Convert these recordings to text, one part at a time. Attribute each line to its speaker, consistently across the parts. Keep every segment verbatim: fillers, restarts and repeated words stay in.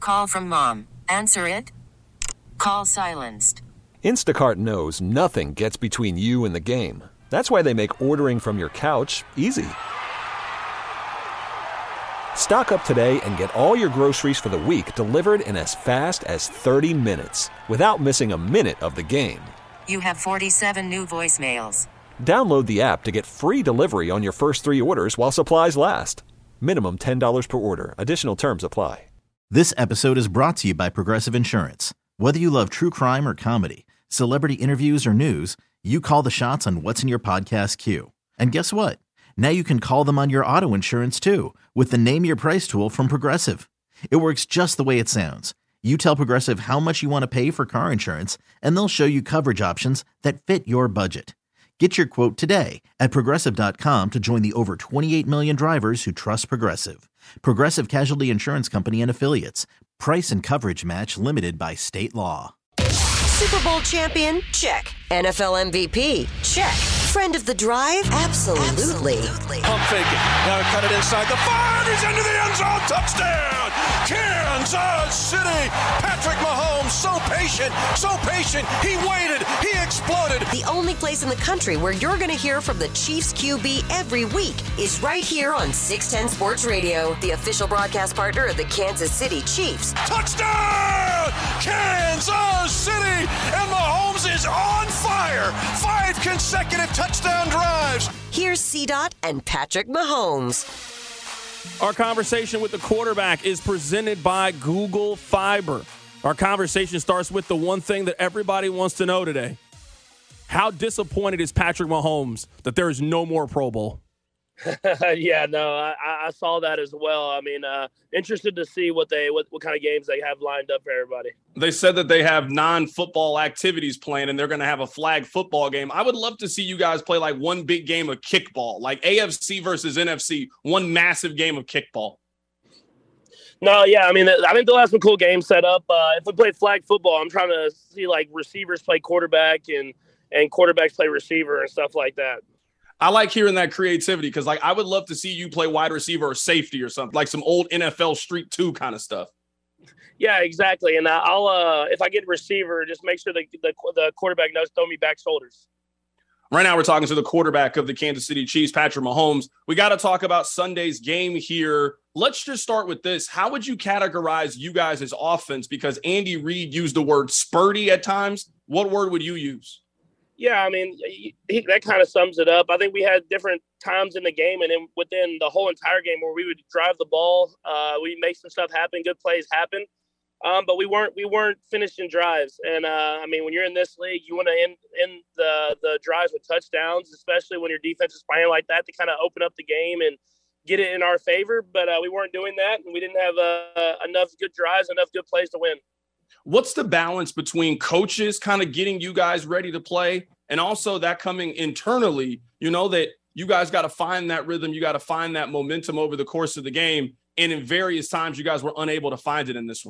Speaker 1: Call from mom. Answer it. Call silenced.
Speaker 2: Instacart knows nothing gets between you and the game. That's why they make ordering from your couch easy. Stock up today and get all your groceries for the week delivered in as fast as thirty minutes without missing a minute of the game.
Speaker 1: You have forty-seven new voicemails.
Speaker 2: Download the app to get free delivery on your first three orders while supplies last. Minimum ten dollars per order. Additional terms apply.
Speaker 3: This episode is brought to you by Progressive Insurance. Whether you love true crime or comedy, celebrity interviews or news, you call the shots on what's in your podcast queue. And guess what? Now you can call them on your auto insurance too with the Name Your Price tool from Progressive. It works just the way it sounds. You tell Progressive how much you want to pay for car insurance, and they'll show you coverage options that fit your budget. Get your quote today at Progressive dot com to join the over twenty-eight million drivers who trust Progressive. Progressive Casualty Insurance Company and Affiliates. Price and coverage match limited by state law.
Speaker 4: Super Bowl champion? Check. N F L M V P? Check. Friend of the drive? Absolutely. Absolutely.
Speaker 5: Pump fake it. Now cut it inside the five. He's into the end zone. Touchdown. Kansas City. Patrick Mahomes, so patient, so patient. He waited. He exploded.
Speaker 4: The only place in the country where you're going to hear from the Chiefs Q B every week is right here on six ten Sports Radio, the official broadcast partner of the Kansas City Chiefs.
Speaker 5: Touchdown! Kansas City! And Mahomes is on fire. Five consecutive touchdown drives.
Speaker 4: Here's C-Dot and Patrick Mahomes.
Speaker 6: Our conversation with the quarterback is presented by Google Fiber. Our conversation starts with the one thing that everybody wants to know today. How disappointed is Patrick Mahomes that there is no more Pro Bowl?
Speaker 7: yeah, no, I, I saw that as well. I mean, uh, interested to see what they what, what kind of games they have lined up for everybody.
Speaker 6: They said that they have non-football activities planned, and they're going to have a flag football game. I would love to see you guys play like one big game of kickball, like A F C versus N F C, one massive game of kickball.
Speaker 7: No, yeah, I mean, I think they'll have some cool games set up. Uh, if we play flag football, I'm trying to see like receivers play quarterback and and quarterbacks play receiver and stuff like that.
Speaker 6: I like hearing that creativity because, like, I would love to see you play wide receiver or safety or something, like some old N F L Street two kind of stuff.
Speaker 7: Yeah, exactly. And I'll, uh, if I get receiver, just make sure the, the the quarterback knows throw me back shoulders.
Speaker 6: Right now, we're talking to the quarterback of the Kansas City Chiefs, Patrick Mahomes. We got to talk about Sunday's game here. Let's just start with this. How would you categorize you guys' offense? Because Andy Reid used the word spurty at times. What word would you use?
Speaker 7: Yeah, I mean, he, that kind of sums it up. I think we had different times in the game and then within the whole entire game where we would drive the ball. Uh, we make some stuff happen, good plays happen. Um, but we weren't we weren't finishing drives. And, uh, I mean, when you're in this league, you want to end, end the, the drives with touchdowns, especially when your defense is playing like that to kind of open up the game and get it in our favor. But uh, we weren't doing that, and we didn't have uh, enough good drives, enough good plays to win.
Speaker 6: What's the balance between coaches kind of getting you guys ready to play and also that coming internally, you know, that you guys got to find that rhythm, you got to find that momentum over the course of the game, and in various times you guys were unable to find it in this one?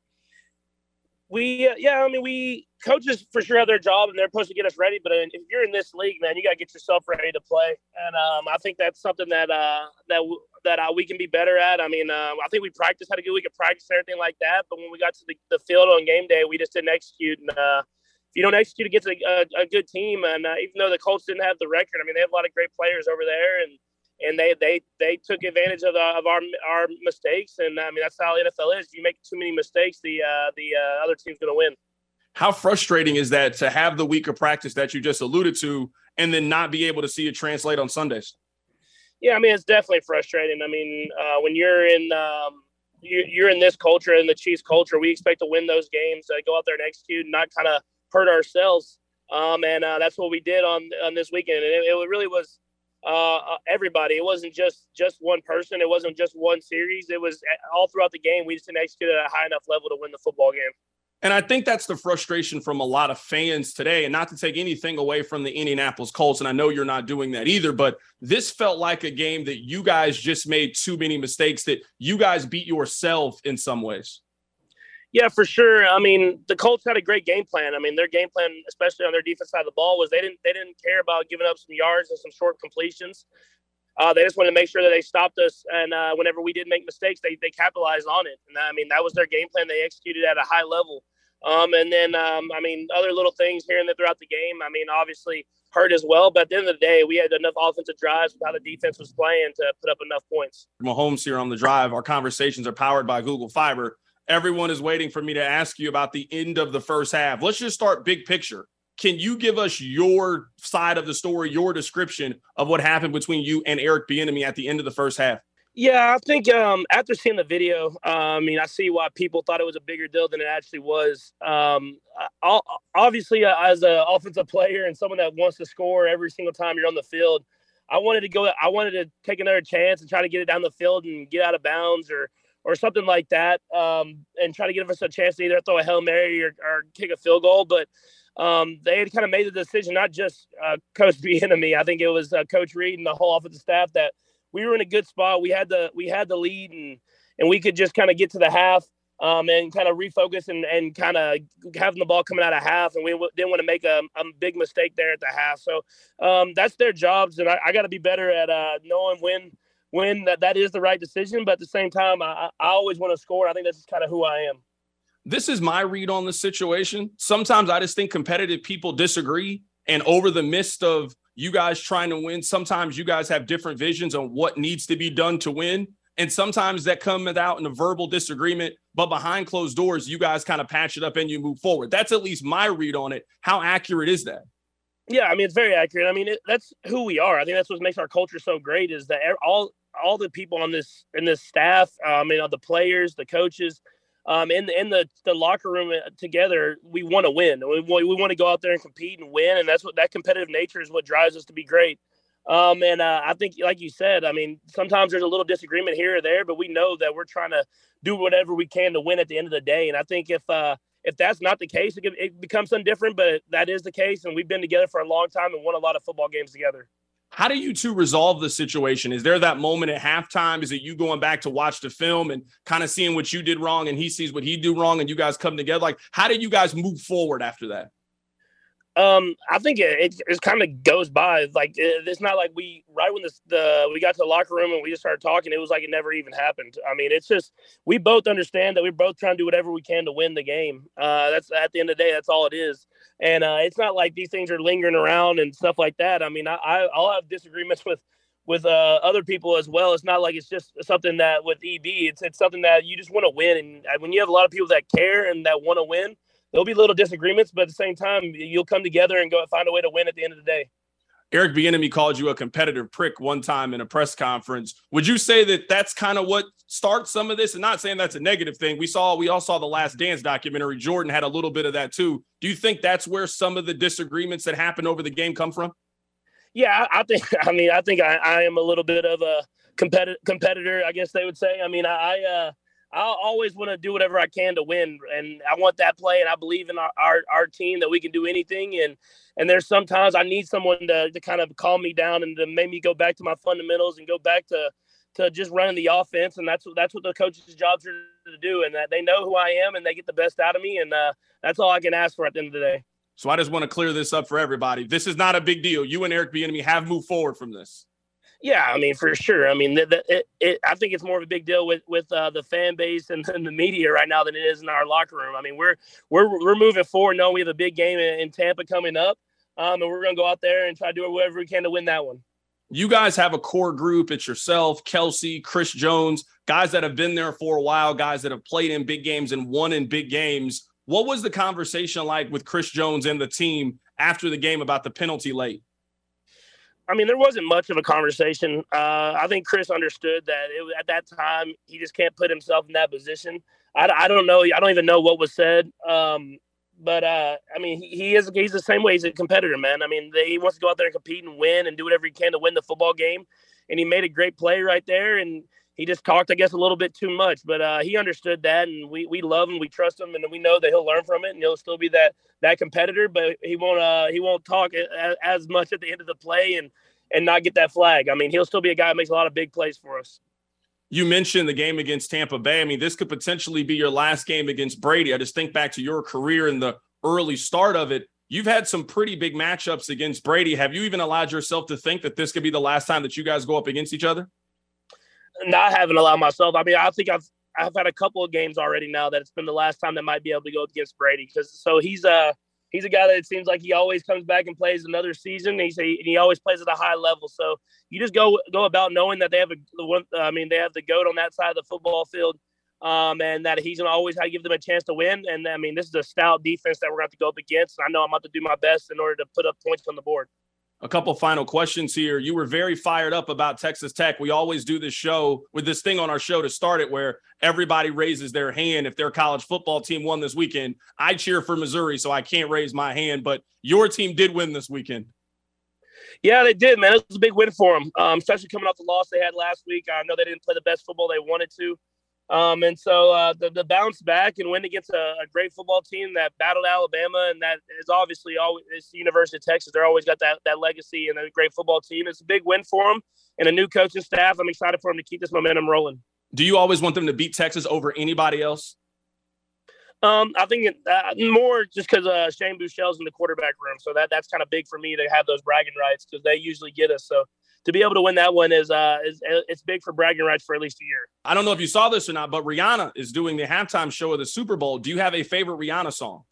Speaker 7: We, uh, yeah, I mean, we coaches for sure have their job and they're supposed to get us ready. But if you're in this league, man, you got to get yourself ready to play. And um, I think that's something that uh, that w- that uh, we can be better at. I mean, uh, I think we practiced how to good. We could practice and everything like that. But when we got to the, the field on game day, we just didn't execute. And uh, if you don't execute against a, a, a good team, and uh, even though the Colts didn't have the record, I mean, they have a lot of great players over there, and and they they they took advantage of, the, of our our mistakes. And I mean, that's how the N F L is. If you make too many mistakes, the uh, the uh, other team's going to win.
Speaker 6: How frustrating is that to have the week of practice that you just alluded to and then not be able to see it translate on Sundays?
Speaker 7: Yeah, I mean, it's definitely frustrating. I mean, uh, when you're in um, you, you're in this culture, in the Chiefs culture, we expect to win those games, uh, go out there and execute, and not kind of hurt ourselves. Um, and uh, that's what we did on on this weekend. And it, it really was uh, everybody. It wasn't just just one person. It wasn't just one series. It was all throughout the game. We just didn't execute at a high enough level to win the football game.
Speaker 6: And I think that's the frustration from a lot of fans today, and not to take anything away from the Indianapolis Colts, and I know you're not doing that either, but this felt like a game that you guys just made too many mistakes, that you guys beat yourself in some ways.
Speaker 7: Yeah, for sure. I mean, the Colts had a great game plan. I mean, their game plan, especially on their defense side of the ball, was they didn't they didn't care about giving up some yards and some short completions. Uh, they just wanted to make sure that they stopped us, and uh, whenever we did make mistakes, they they capitalized on it. And I mean, that was their game plan. They executed at a high level. Um, and then, um, I mean, other little things here and there throughout the game. I mean, obviously hurt as well. But at the end of the day, we had enough offensive drives with how the defense was playing to put up enough points.
Speaker 6: Mahomes here on The Drive. Our conversations are powered by Google Fiber. Everyone is waiting for me to ask you about the end of the first half. Let's just start big picture. Can you give us your side of the story, your description of what happened between you and Eric Bieniemy at the end of the first half?
Speaker 7: Yeah, I think um, after seeing the video, uh, I mean, I see why people thought it was a bigger deal than it actually was. Um, I'll, obviously, uh, as an offensive player and someone that wants to score every single time you're on the field, I wanted to go. I wanted to take another chance and try to get it down the field and get out of bounds or or something like that, um, and try to give us a chance to either throw a Hail Mary or, or kick a field goal. But um, they had kind of made the decision, not just uh, Coach Bieniemy. I think it was uh, Coach Reed and the whole offensive staff that we were in a good spot. We had the we had the lead, and and we could just kind of get to the half um, and kind of refocus and, and kind of having the ball coming out of half. And we w- didn't want to make a, a big mistake there at the half. So um, that's their jobs, and I, I got to be better at uh, knowing when when that, that is the right decision. But at the same time, I, I always want to score. I think that's kind of who I am.
Speaker 6: This is my read on the situation. Sometimes I just think competitive people disagree, and over the midst of you guys trying to win, sometimes you guys have different visions on what needs to be done to win. And sometimes that comes out in a verbal disagreement, but behind closed doors, you guys kind of patch it up and you move forward. That's at least my read on it. How accurate is that?
Speaker 7: Yeah, I mean, it's very accurate. I mean, it, that's who we are. I think that's what makes our culture so great is that all all the people on this in this staff, um, you know, the players, the coaches, Um, in the in the, the locker room together, we want to win. We, we want to go out there and compete and win, and that's what that competitive nature is what drives us to be great. Um, and uh, I think, like you said, I mean, sometimes there's a little disagreement here or there, but we know that we're trying to do whatever we can to win at the end of the day. And I think if uh, if that's not the case, it, it becomes something different. But that is the case, and we've been together for a long time and won a lot of football games together.
Speaker 6: How do you two resolve the situation? Is there that moment at halftime? Is it you going back to watch the film and kind of seeing what you did wrong and he sees what he do wrong and you guys come together? Like, how did you guys move forward after that?
Speaker 7: Um, I think it, it, it kind of goes by. Like, it, it's not like we, right when this, the we got to the locker room and we just started talking, it was like it never even happened. I mean, it's just, we both understand that we're both trying to do whatever we can to win the game. Uh, that's at the end of the day, that's all it is. And uh, it's not like these things are lingering around and stuff like that. I mean, I, I, I'll have disagreements with, with uh, other people as well. It's not like it's just something that with E B, it's, it's something that you just want to win. And when you have a lot of people that care and that want to win, there'll be little disagreements, but at the same time, you'll come together and go find a way to win at the end of the day.
Speaker 6: Eric Bieniemy called you a competitive prick one time in a press conference. Would you say that that's kind of what starts some of this? And not saying that's a negative thing. We saw, we all saw the Last Dance documentary. Jordan had a little bit of that too. Do you think that's where some of the disagreements that happen over the game come from?
Speaker 7: Yeah, I think, I mean, I think I, I am a little bit of a competitor, competitor, I guess they would say. I mean, I, uh, I always want to do whatever I can to win, and I want that play, and I believe in our, our, our team that we can do anything. And and there's sometimes I need someone to, to kind of calm me down and to make me go back to my fundamentals and go back to to just running the offense. And that's what that's what the coaches' jobs are to do, and that they know who I am and they get the best out of me. And uh, that's all I can ask for at the end of the day.
Speaker 6: So I just want to clear this up for everybody. This is not a big deal. You and Eric Bieniemy have moved forward from this.
Speaker 7: Yeah, I mean, for sure. I mean, the, the, it, it, I think it's more of a big deal with with uh, the fan base and, and the media right now than it is in our locker room. I mean, we're we're we're moving forward, knowing we have a big game in, in Tampa coming up, um, and we're going to go out there and try to do whatever we can to win that one.
Speaker 6: You guys have a core group. It's yourself, Kelsey, Chris Jones, guys that have been there for a while, guys that have played in big games and won in big games. What was the conversation like with Chris Jones and the team after the game about the penalty late?
Speaker 7: I mean, there wasn't much of a conversation. Uh, I think Chris understood that it was, at that time, he just can't put himself in that position. I, I don't know. I don't even know what was said. Um, but, uh, I mean, he, he is he's the same way. He's a competitor, man. I mean, they, he wants to go out there and compete and win and do whatever he can to win the football game. And he made a great play right there. And he just talked, I guess, a little bit too much. But uh, he understood that, and we, we love him. We trust him, and we know that he'll learn from it, and he'll still be that that competitor. But he won't uh, he won't talk as, as much at the end of the play and, and not get that flag. I mean, he'll still be a guy who makes a lot of big plays for us.
Speaker 6: You mentioned the game against Tampa Bay. I mean, this could potentially be your last game against Brady. I just think back to your career and the early start of it. you've had some pretty big matchups against Brady. Have you even allowed yourself to think that this could be the last time that you guys go up against each other?
Speaker 7: No, I haven't allowed myself. I mean, I think I've I've had a couple of games already now that it's been the last time that might be able to go against Brady. Because so he's a he's a guy that it seems like he always comes back and plays another season. He's a, and he always plays at a high level. So you just go go about knowing that they have a the one. I mean, they have the GOAT on that side of the football field, um, and that he's gonna always give them a chance to win. And I mean, this is a stout defense that we're going to have to go up against. And I know I'm about to do my best in order to put up points on the board.
Speaker 6: A couple final questions here. You were very fired up about Texas Tech. We always do this show with this thing on our show to start it where everybody raises their hand if their college football team won this weekend. I cheer for Missouri, so I can't raise my hand, but your team did win this weekend.
Speaker 7: Yeah, they did, man. It was a big win for them, um, especially coming off the loss they had last week. I know they didn't play the best football they wanted to. Um, and so uh, the, the bounce back and win against a, a great football team that battled Alabama, and that is obviously always it's the University of Texas. They're always got that that legacy and a great football team. It's a big win for them and a new coaching staff. I'm excited for them to keep this momentum rolling.
Speaker 6: Do you always want them to beat Texas over anybody else?
Speaker 7: Um, I think it, uh, more just because uh, Shane Buechele's in the quarterback room, so that that's kind of big for me to have those bragging rights because they usually get us. So to be able to win that one is uh is it's big for bragging rights for at least a year.
Speaker 6: I don't know if you saw this or not, but Rihanna is doing the halftime show of the Super Bowl. Do you have a favorite Rihanna song?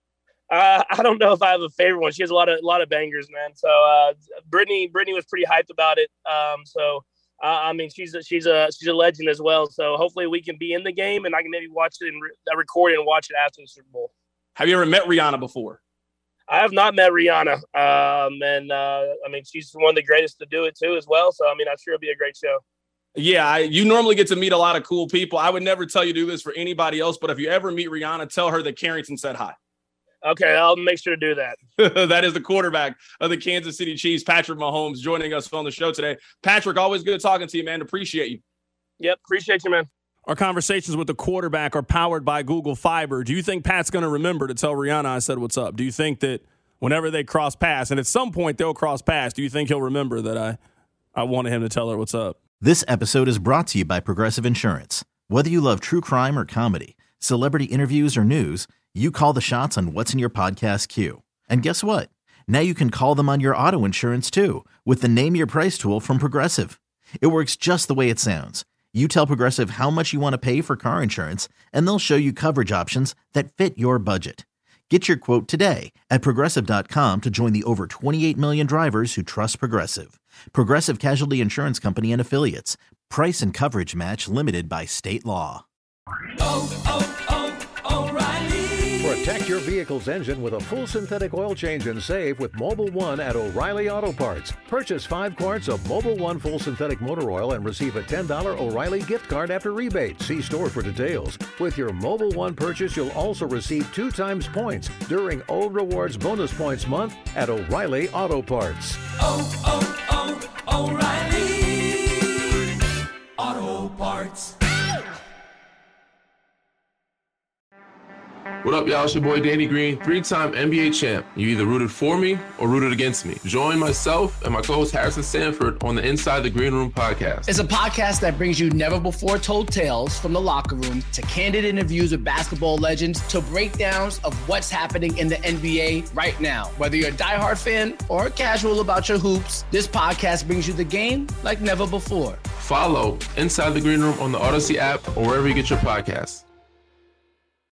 Speaker 7: Uh, I don't know if I have a favorite one. She has a lot of a lot of bangers, man. So uh, Brittany Brittany was pretty hyped about it. Um, so uh, I mean, she's a, she's a she's a legend as well. So hopefully we can be in the game and I can maybe watch it and re- record it and watch it after the Super Bowl.
Speaker 6: Have you ever met Rihanna before?
Speaker 7: I have not met Rihanna, um, and uh, I mean she's one of the greatest to do it too as well. So I mean I'm sure it'll be a great show.
Speaker 6: Yeah, I, you normally get to meet a lot of cool people. I would never tell you to do this for anybody else, but if you ever meet Rihanna, tell her that Carrington said hi.
Speaker 7: Okay, I'll make sure to do that.
Speaker 6: That is the quarterback of the Kansas City Chiefs, Patrick Mahomes, joining us on the show today. Patrick, always good talking to you, man. Appreciate you.
Speaker 7: Yep, appreciate you, man.
Speaker 6: Our conversations with the quarterback are powered by Google Fiber. Do you think Pat's going to remember to tell Rihanna I said what's up? Do you think that whenever they cross paths, and at some point they'll cross paths, do you think he'll remember that I, I wanted him to tell her what's up?
Speaker 3: This episode is brought to you by Progressive Insurance. Whether you love true crime or comedy, celebrity interviews or news, you call the shots on what's in your podcast queue. And guess what? Now you can call them on your auto insurance too with the Name Your Price tool from Progressive. It works just the way it sounds. You tell Progressive how much you want to pay for car insurance, and they'll show you coverage options that fit your budget. Get your quote today at Progressive dot com to join the over twenty-eight million drivers who trust Progressive. Progressive Casualty Insurance Company and Affiliates. Price and coverage match limited by state law.
Speaker 8: Oh, oh, oh, O'Reilly.
Speaker 9: Protect your vehicle's engine with a full synthetic oil change and save with Mobil one at O'Reilly Auto Parts. Purchase five quarts of Mobil one full synthetic motor oil and receive a ten dollars O'Reilly gift card after rebate. See store for details. With your Mobil one purchase, you'll also receive two times points during O Rewards Bonus Points Month at O'Reilly Auto Parts.
Speaker 8: Oh, oh, oh, O'Reilly Auto Parts.
Speaker 10: What up, y'all? It's your boy Danny Green, three-time N B A champ. You either rooted for me or rooted against me. Join myself and my co-host Harrison Sanford on the Inside the Green Room podcast.
Speaker 11: It's a podcast that brings you never-before-told tales from the locker room to candid interviews with basketball legends to breakdowns of what's happening in the N B A right now. Whether you're a diehard fan or casual about your hoops, this podcast brings you the game like never before.
Speaker 10: Follow Inside the Green Room on the Odyssey app or wherever you get your podcasts.